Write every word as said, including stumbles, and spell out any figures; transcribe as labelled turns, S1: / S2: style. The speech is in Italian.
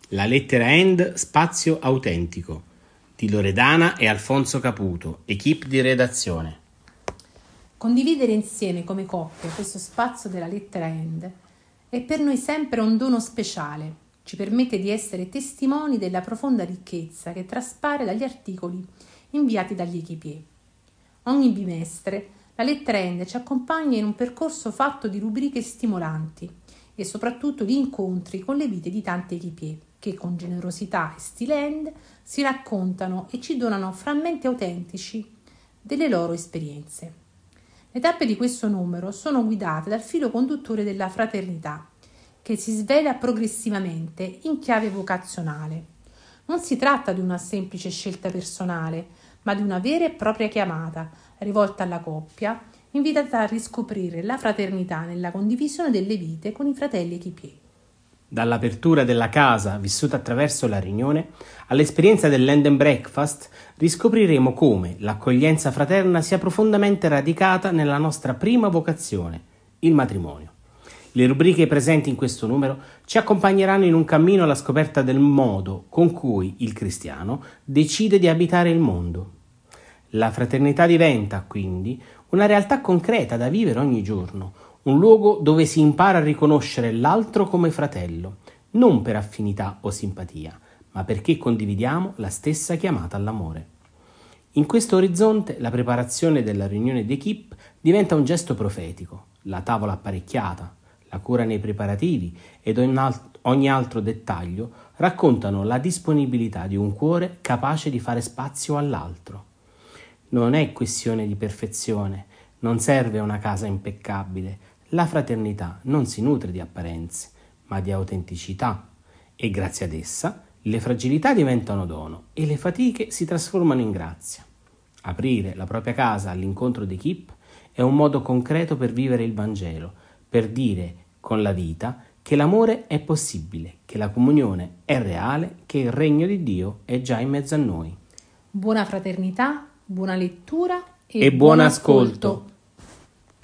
S1: La lettera End, spazio autentico, di Loredana e Alfonso Caputo, equipe di redazione.
S2: Condividere insieme come coppia questo spazio della lettera End è per noi sempre un dono speciale, ci permette di essere testimoni della profonda ricchezza che traspare dagli articoli inviati dagli equipier. Ogni bimestre la lettera End ci accompagna in un percorso fatto di rubriche stimolanti e soprattutto di incontri con le vite di tanti equipier che con generosità e stile End si raccontano e ci donano frammenti autentici delle loro esperienze. Le tappe di questo numero sono guidate dal filo conduttore della fraternità, che si svela progressivamente in chiave vocazionale. Non si tratta di una semplice scelta personale, ma di una vera e propria chiamata, rivolta alla coppia, invitata a riscoprire la fraternità nella condivisione delle vite con i fratelli equipier.
S1: Dall'apertura della casa, vissuta attraverso la riunione, all'esperienza dell'End and Breakfast, riscopriremo come l'accoglienza fraterna sia profondamente radicata nella nostra prima vocazione, il matrimonio. Le rubriche presenti in questo numero ci accompagneranno in un cammino alla scoperta del modo con cui il cristiano decide di abitare il mondo. La fraternità diventa, quindi, una realtà concreta da vivere ogni giorno, un luogo dove si impara a riconoscere l'altro come fratello, non per affinità o simpatia, ma perché condividiamo la stessa chiamata all'amore. In questo orizzonte la preparazione della riunione d'equipe diventa un gesto profetico, la tavola apparecchiata, la cura nei preparativi ed ogni altro dettaglio raccontano la disponibilità di un cuore capace di fare spazio all'altro. Non è questione di perfezione, non serve una casa impeccabile. La fraternità non si nutre di apparenze, ma di autenticità, e grazie ad essa le fragilità diventano dono e le fatiche si trasformano in grazia. Aprire la propria casa all'incontro d'equipe è un modo concreto per vivere il Vangelo, per dire con la vita che l'amore è possibile, che la comunione è reale, che il regno di Dio è già in mezzo a noi.
S2: Buona fraternità, buona lettura e,
S1: e buon ascolto. ascolto.